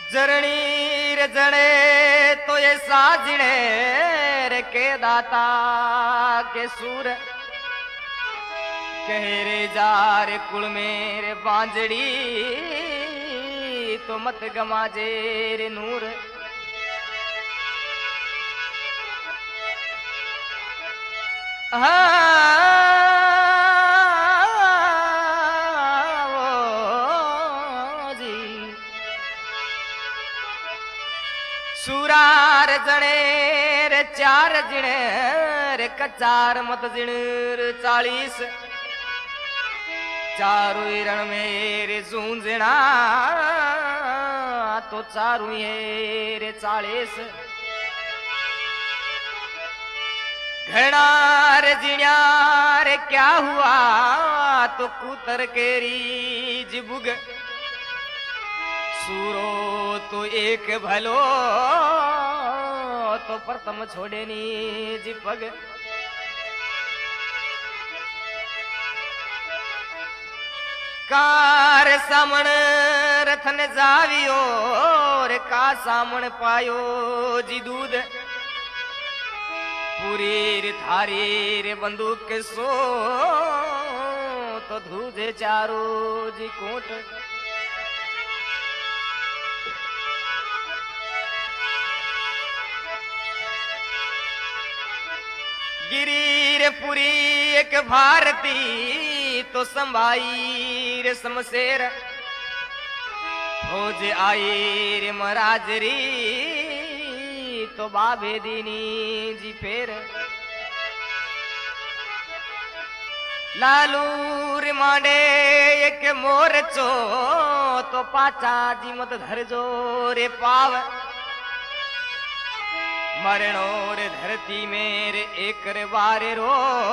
जरणी रे जड़े तो ये साजणे रे के दाता के सूर कह रे जार कुल मेरे बांजड़ी तो मत गमाजे रे नूर। सूरार जणे रे चार जिणे रे कचार मत जिण रे 40 चारू रण मेरे जूंजना तो चारू रे 40 घना रे जिण्या रे क्या हुआ तो कूतर केरी जिबुग सूरो तो एक भलो तो प्रथम छोड़े नी जिपग। कार सामण रथन जावियो रे का सामण पायो जी दूध पूरी रे थारी रे बंदूक के सो तो धूजे चारो जी कोट। गिरी रे पुरी एक भारती तो संभाई रे शमशेर फौज आई रे महाराजरी तो बाबे दीनी जी फेर। लालू रे मांडे एक मोरचो तो पाचा जी मत धरजो रे पाव मरणो रे धरती मेरे एक रे बारे रो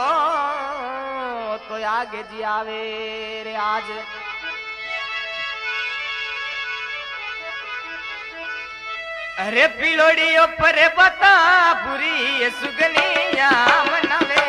तो आगे जी आवे रे आज। अरे पिलोड़ियों पर बता बुरी सुगनिया मनवे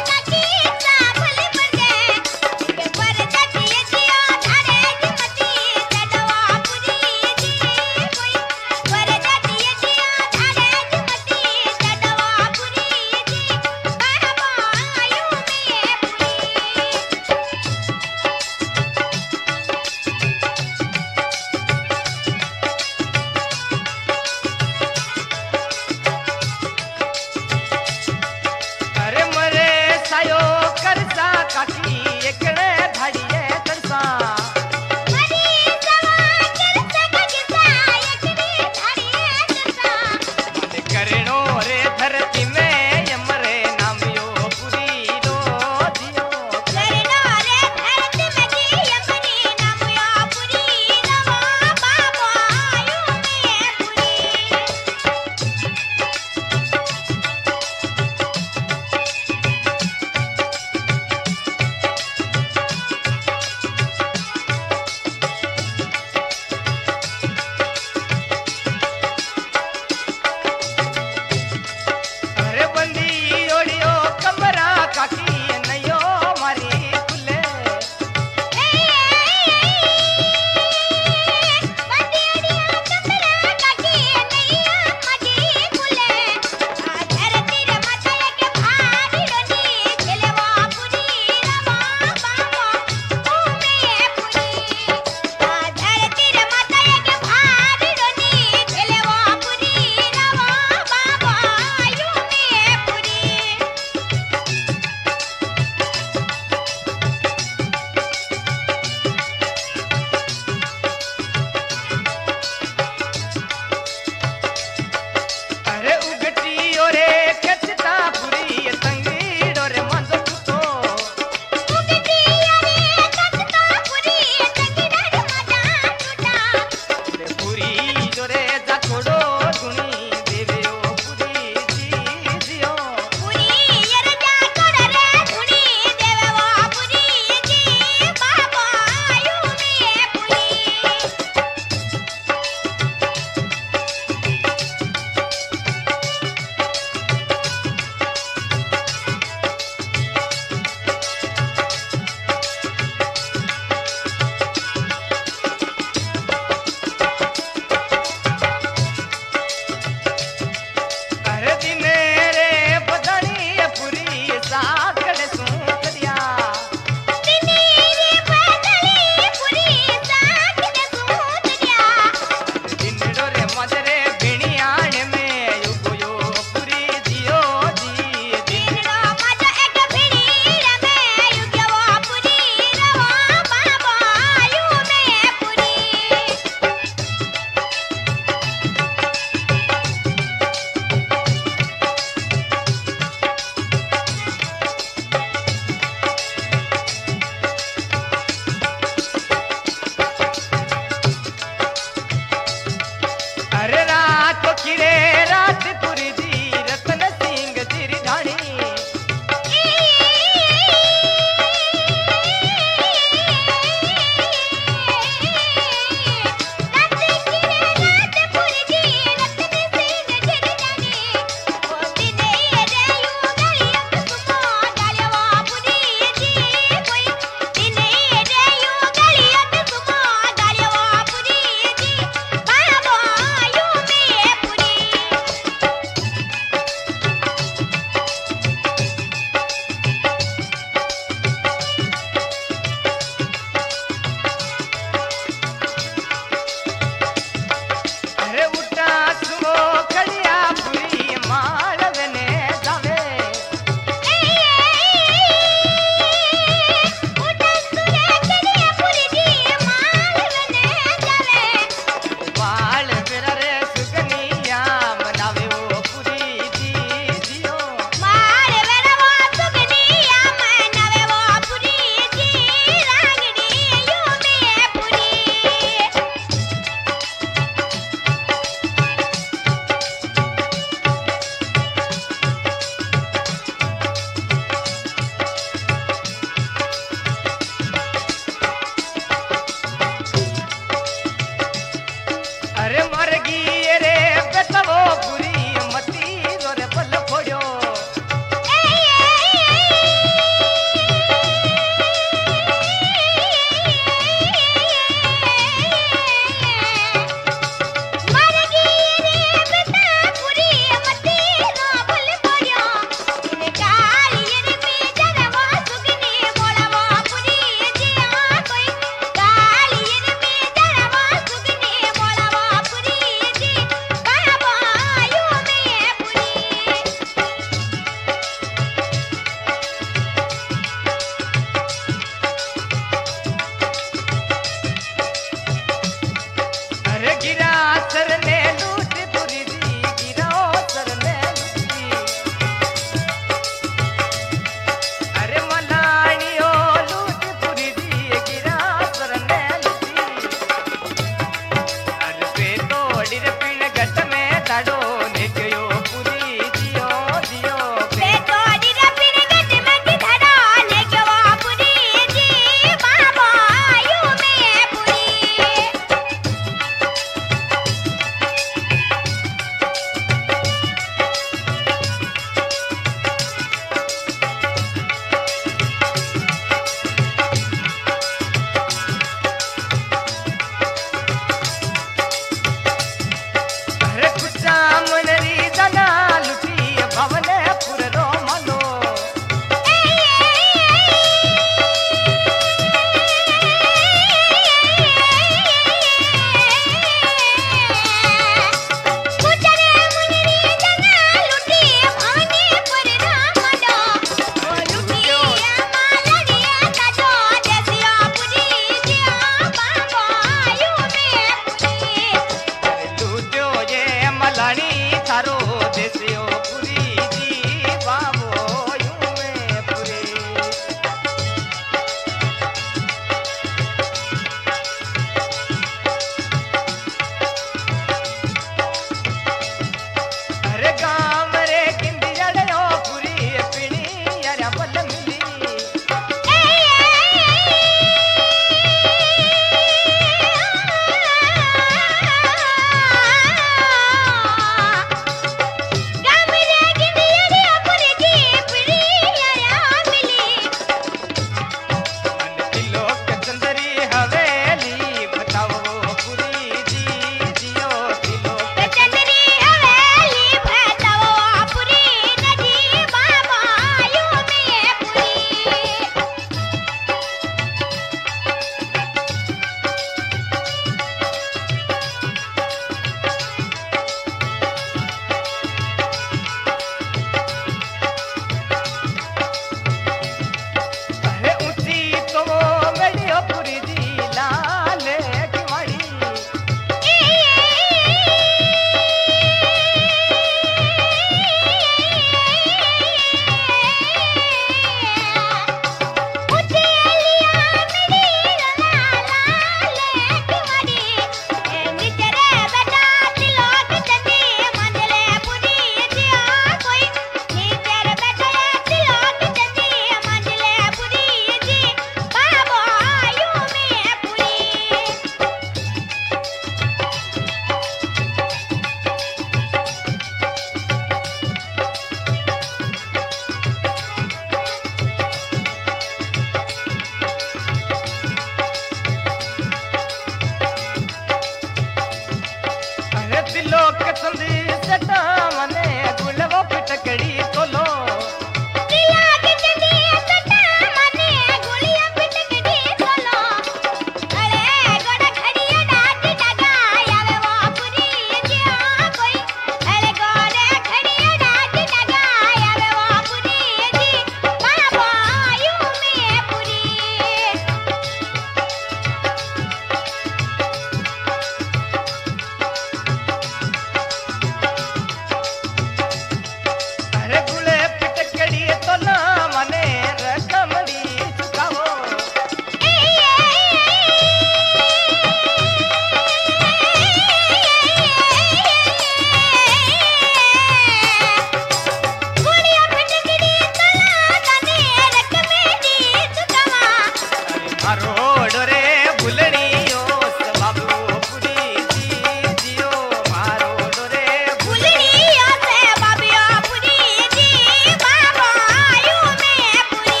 मारो डोरे भूलणियो से बाबू पूरी जी जियो मारो डोरे भूलड़ियों से बाबियो पूरी जी बाबा आयु में पूरी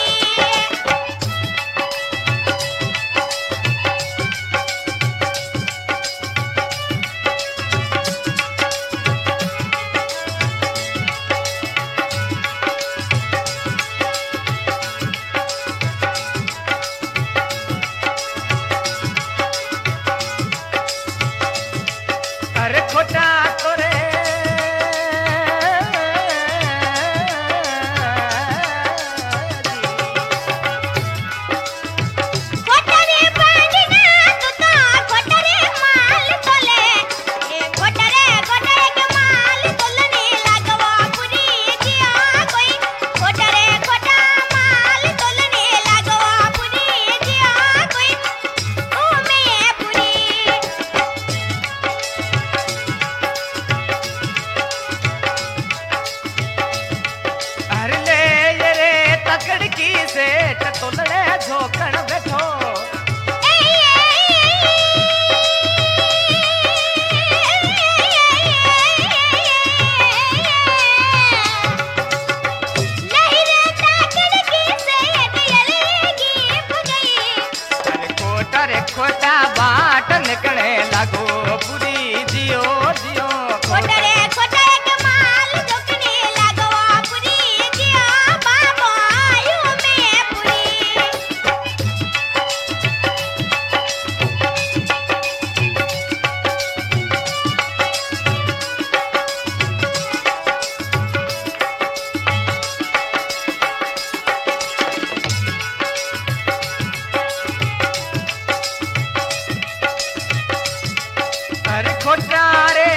अरे खोटा तोरे कोटरे बांधना तुता कोटरे माल तोले ए कोटरे के माल तोलने लागवा पूरी जिया कोई कोटरे कोटा माल तोलने लागवा पूरी जिया कोई ओ में पूरी अरे ले ये रे तकड़की से तोलने झोकण बैठो अरे खोटा रे खोटा बाट निकले लागो पूरी जियो जियो अरे खोटा रे